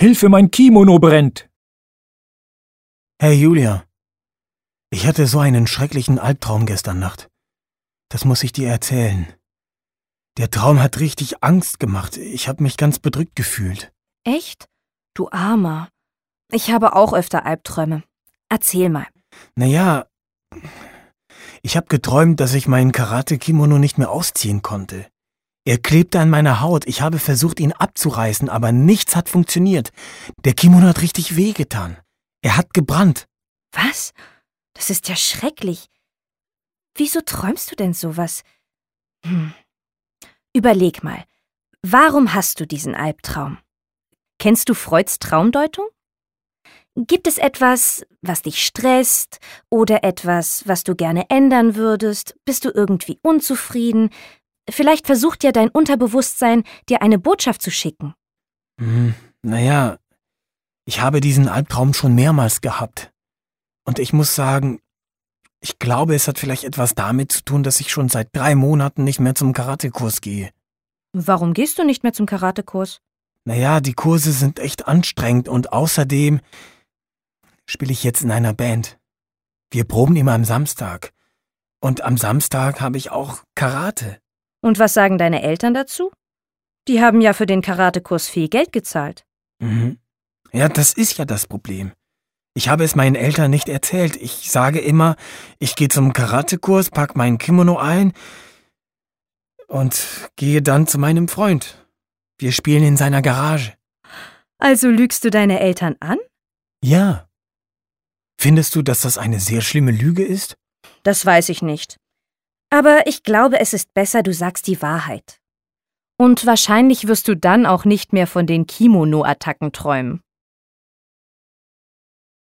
Hilfe, mein Kimono brennt! Hey Julia, ich hatte so einen schrecklichen Albtraum gestern Nacht. Das muss ich dir erzählen. Der Traum hat richtig Angst gemacht. Ich habe mich ganz bedrückt gefühlt. Echt? Du Armer. Ich habe auch öfter Albträume. Erzähl mal. Naja, ich habe geträumt, dass ich meinen Karate-Kimono nicht mehr ausziehen konnte. Er klebte an meiner Haut. Ich habe versucht, ihn abzureißen, aber nichts hat funktioniert. Der Kimono hat richtig wehgetan. Er hat gebrannt. Was? Das ist ja schrecklich. Wieso träumst du denn sowas? Überleg mal. Warum hast du diesen Albtraum? Kennst du Freuds Traumdeutung? Gibt es etwas, was dich stresst oder etwas, was du gerne ändern würdest? Bist du irgendwie unzufrieden? Vielleicht versucht ja dein Unterbewusstsein, dir eine Botschaft zu schicken. Naja, ich habe diesen Albtraum schon mehrmals gehabt. Und ich muss sagen, ich glaube, es hat vielleicht etwas damit zu tun, dass ich schon seit 3 Monaten nicht mehr zum Karatekurs gehe. Warum gehst du nicht mehr zum Karatekurs? Naja, die Kurse sind echt anstrengend und außerdem spiele ich jetzt in einer Band. Wir proben immer am Samstag. Und am Samstag habe ich auch Karate. Und was sagen deine Eltern dazu? Die haben ja für den Karatekurs viel Geld gezahlt. Ja, das ist ja das Problem. Ich habe es meinen Eltern nicht erzählt. Ich sage immer, ich gehe zum Karatekurs, pack mein Kimono ein und gehe dann zu meinem Freund. Wir spielen in seiner Garage. Also lügst du deine Eltern an? Ja. Findest du, dass das eine sehr schlimme Lüge ist? Das weiß ich nicht. Aber ich glaube, es ist besser, du sagst die Wahrheit. Und wahrscheinlich wirst du dann auch nicht mehr von den Kimono-Attacken träumen.